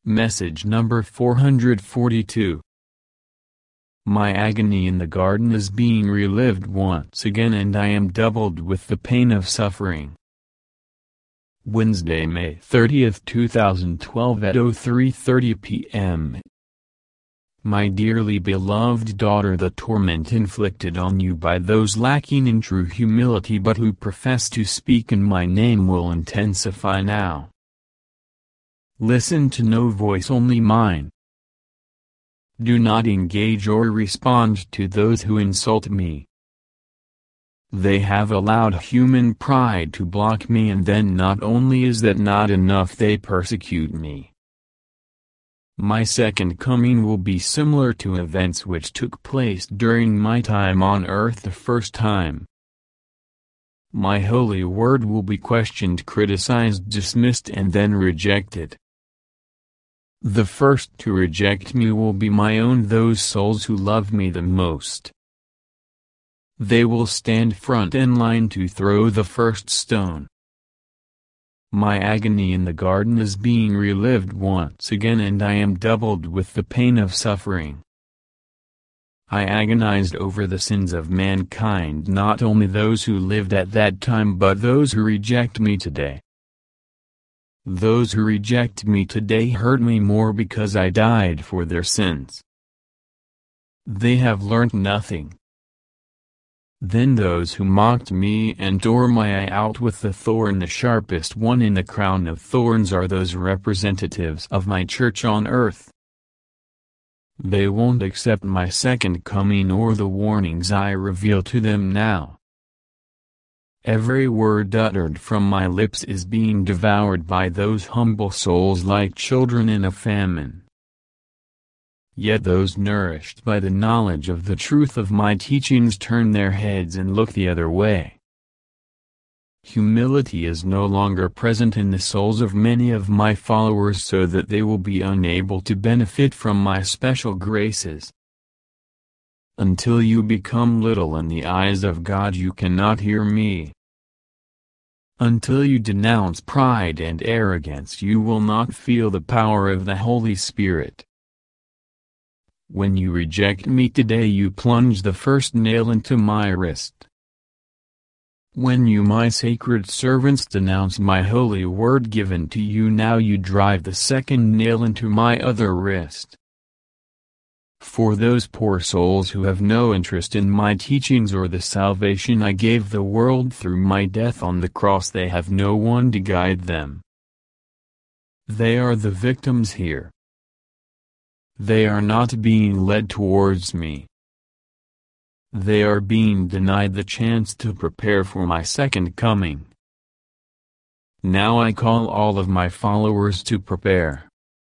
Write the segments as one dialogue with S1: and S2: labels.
S1: Message number 442. My agony in the garden is being relived once again, and I am doubled with the pain of suffering. Wednesday, May 30th, 2012 at 03:30 p.m. My dearly beloved daughter, the torment inflicted on you by those lacking in true humility but who profess to speak in my name will intensify now. Listen to no voice, only mine. Do not engage or respond to those who insult me. They have allowed human pride to block me, and then not only is that not enough, they persecute me. My second coming will be similar to events which took place during my time on earth the first time. My holy word will be questioned, criticized, dismissed, and then rejected. The first to reject me will be my own, those souls who love me the most. They will stand front in line to throw the first stone. My agony in the garden is being relived once again, and I am doubled with the pain of suffering. I agonized over the sins of mankind, not only those who lived at that time but those who reject me today. Those who reject me today hurt me more because I died for their sins. They have learnt nothing. Then those who mocked me and tore my eye out with the thorn, the sharpest one in the crown of thorns, are those representatives of my church on earth. They won't accept my second coming or the warnings I reveal to them now. Every word uttered from my lips is being devoured by those humble souls like children in a famine. Yet those nourished by the knowledge of the truth of my teachings turn their heads and look the other way. Humility is no longer present in the souls of many of my followers, so that they will be unable to benefit from my special graces. Until you become little in the eyes of God, you cannot hear me. Until you denounce pride and arrogance, you will not feel the power of the Holy Spirit. When you reject me today, you plunge the first nail into my wrist. When you, my sacred servants, denounce my holy word given to you now, you drive the second nail into my other wrist. For those poor souls who have no interest in my teachings or the salvation I gave the world through my death on the cross, they have no one to guide them. They are the victims here. They are not being led towards me. They are being denied the chance to prepare for my second coming. Now I call all of my followers to prepare.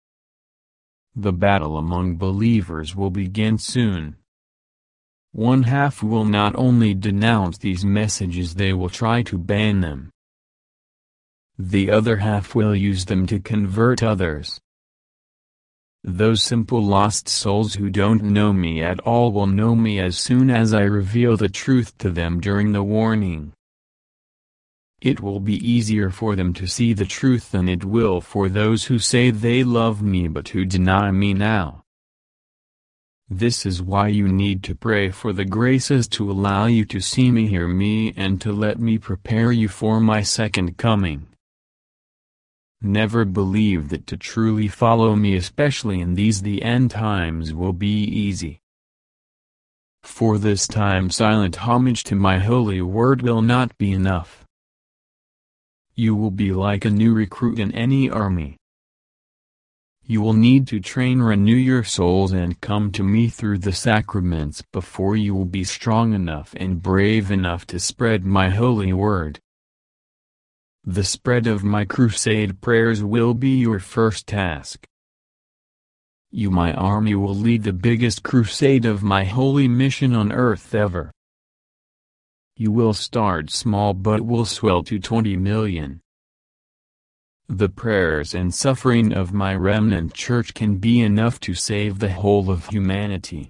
S1: The battle among believers will begin soon. One half will not only denounce these messages, they will try to ban them. The other half will use them to convert others. Those simple lost souls who don't know me at all will know me as soon as I reveal the truth to them during the warning. It will be easier for them to see the truth than it will for those who say they love me but who deny me now. This is why you need to pray for the graces to allow you to see me, hear me, and to let me prepare you for my second coming. Never believe that to truly follow me, especially in these the end times, will be easy. For this time silent homage to my holy word will not be enough. You will be like a new recruit in any army. You will need to train, renew your souls, and come to me through the sacraments before you will be strong enough and brave enough to spread my holy word. The spread of my crusade prayers will be your first task. You, my army, will lead the biggest crusade of my holy mission on earth ever. You will start small but will swell to 20 million. The prayers and suffering of my remnant church can be enough to save the whole of humanity.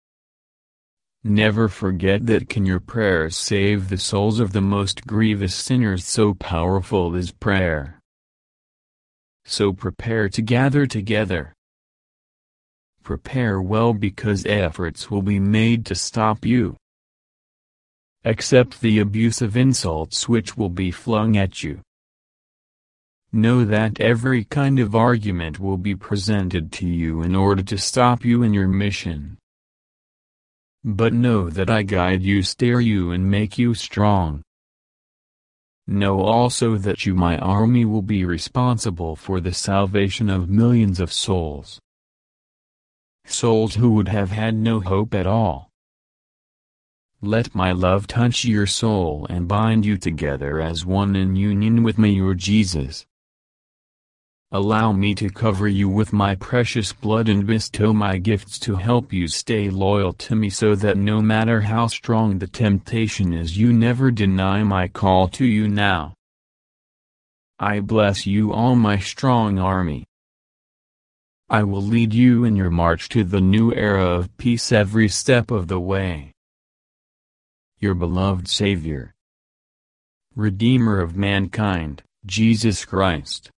S1: Never forget that. Can your prayers save the souls of the most grievous sinners? So powerful is prayer. So prepare to gather together. Prepare well, because efforts will be made to stop you. Accept the abusive insults which will be flung at you. Know that every kind of argument will be presented to you in order to stop you in your mission. But know that I guide you, steer you, and make you strong. Know also that you, my army, will be responsible for the salvation of millions of souls. Souls who would have had no hope at all. Let my love touch your soul and bind you together as one in union with me, your Jesus. Allow me to cover you with my precious blood and bestow my gifts to help you stay loyal to me, so that no matter how strong the temptation is, you never deny my call to you now. I bless you, all my strong army. I will lead you in your march to the new era of peace every step of the way. Your beloved Savior, Redeemer of mankind, Jesus Christ.